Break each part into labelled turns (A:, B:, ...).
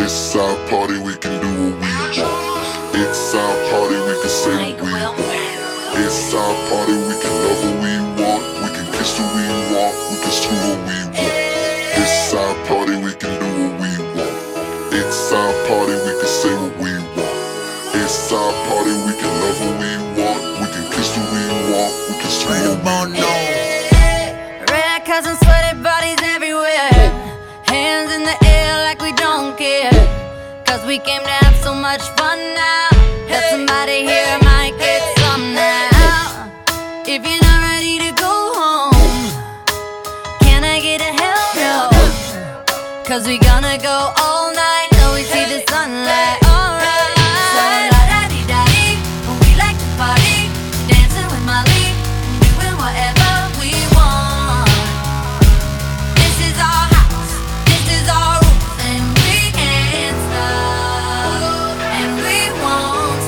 A: It's our party, we can do what we want. It's our party, we can say what we want. It's our party, we can love what we want. We can kiss who we want, we can screw what we want. It's our party, we can do what we want. It's our party, we can say what we want. It's our party, we can love what we want. We can kiss who we want, we can screw what we want.
B: Red cousins, sweaty bodies everywhere. Hands in the air like we don't care. Cause we came to have so much fun now. That somebody here might get some now. If you're not ready to go home, can I get a hell no? Cause we gonna go all night till we see the sunlight. Alright. So la-da-dee-da-dee, we like to party, dancing with Molly, doing whatever we want. This is our house, this is our rules, and we can't stop, and we won't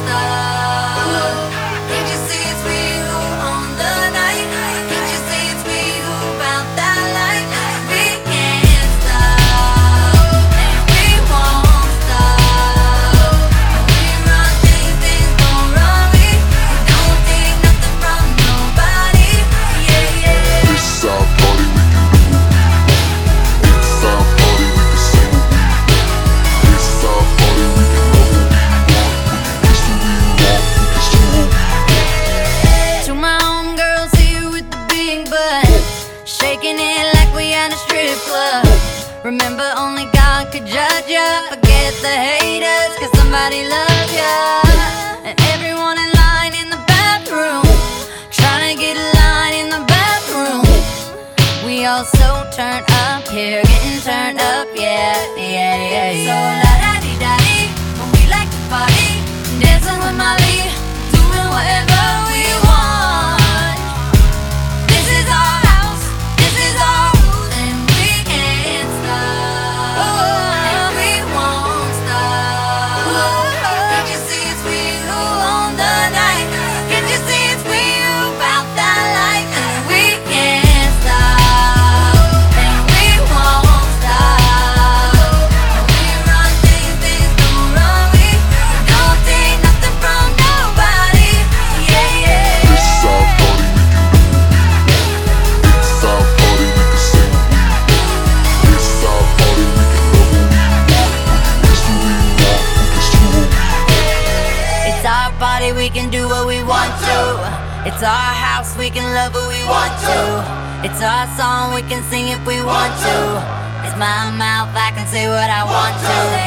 B: stop. Can't you see it's we who own the night? Can't you see it's we who found that light? We can't stop, and we won't stop. We run things, things gon' run me. We don't take nothing from nobody. Yeah, yeah.
A: This is our party, we can do what we want. It's our party, we can say what we want. This is our party, we can love what we want. We can kiss who we want, we can screw what we want.
B: To my homegirls here with the big butt, shaking it like we at a strip club. Remember, only God could judge ya. Forget the haters, cause somebody loves ya. And everyone in line in the bathroom, trying to get a line in the bathroom. We all so turned up here, getting turned up, yeah, yeah, yeah, yeah. So la-da-dee-da-dee, we like to party, dancing with Molly, doing whatever we want. This is our house, this is our rules, and we can't stop, and we won't stop. Can't you see it's we who own the night? Can't you see it's we who found that light? And we can't stop, and we won't stop. We run things, things don't run me. We don't take nothing from nobody. Yeah, yeah.
A: This is our party, we can do what we want. It's our party, we can say what we want. This is our party, we can love what we want. We can kiss who we want, we can screw what we want.
B: It's our party, we can do what we want to. It's our house, we can love what we want to. It's our song, we can sing if we want to. It's my mouth, I can say what I want to.